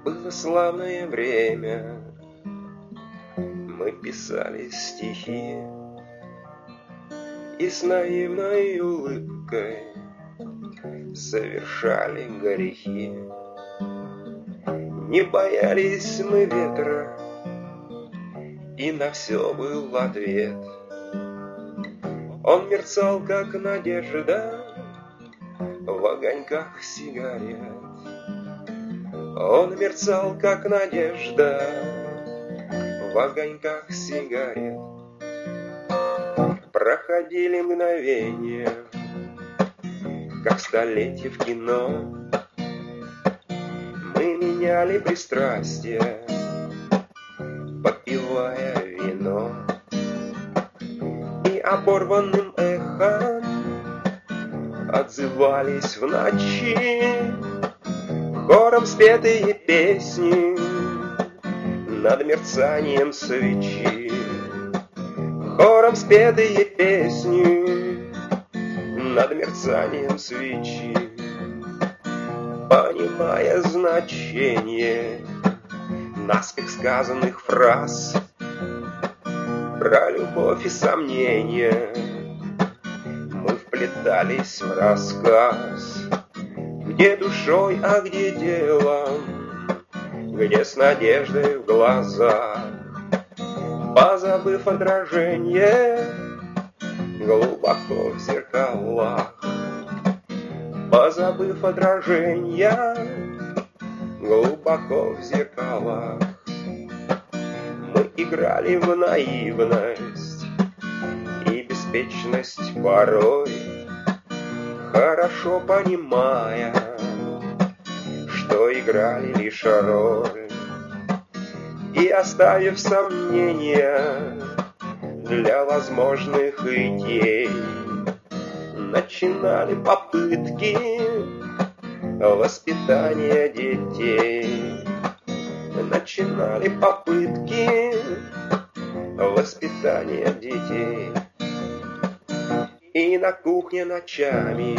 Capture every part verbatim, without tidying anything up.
Было славное время, мы писали стихи и с наивной улыбкой совершали грехи. Не боялись мы ветра, и на все был ответ. Он мерцал, как надежда, в огоньках сигарет. Он мерцал, как надежда, в огоньках сигарет. Проходили мгновения, как столетия в кино. Мы меняли пристрастия, попивая вино. И оборванным эхом отзывались в ночи хором спетые песни над мерцанием свечи. Хором спетые песни над мерцанием свечи. Понимая значение наспех сказанных фраз про любовь и сомнения, мы вплетались в рассказ. Где душой, а где делом, где с надеждой в глазах, позабыв отражение глубоко в зеркалах. Позабыв отражение глубоко в зеркалах. Мы играли в наивность и беспечность порой, хорошо понимая, что играли лишь роль. И оставив сомнения для возможных идей, начинали попытки воспитания детей. Начинали попытки воспитания детей. И на кухне ночами,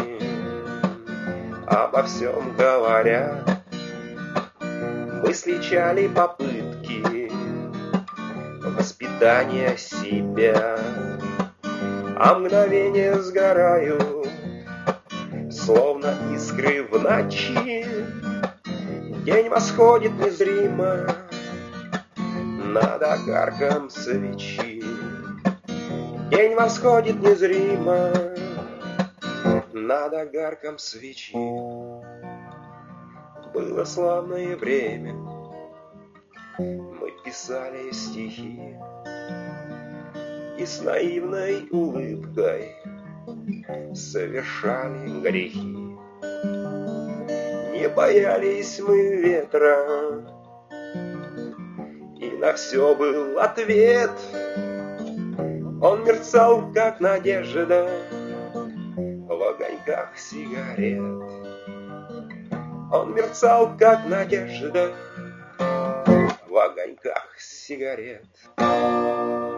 обо всем говоря, мы сличали попытки воспитания себя. А мгновения сгорают, словно искры в ночи. День восходит незримо над огарком свечи. День восходит незримо над огарком свечи. Было славное время, мы писали стихи и с наивной улыбкой совершали грехи. Не боялись мы ветра, и на все был ответ. Он мерцал, как надежда, в огоньках сигарет. Он мерцал, как надежда, в огоньках сигарет.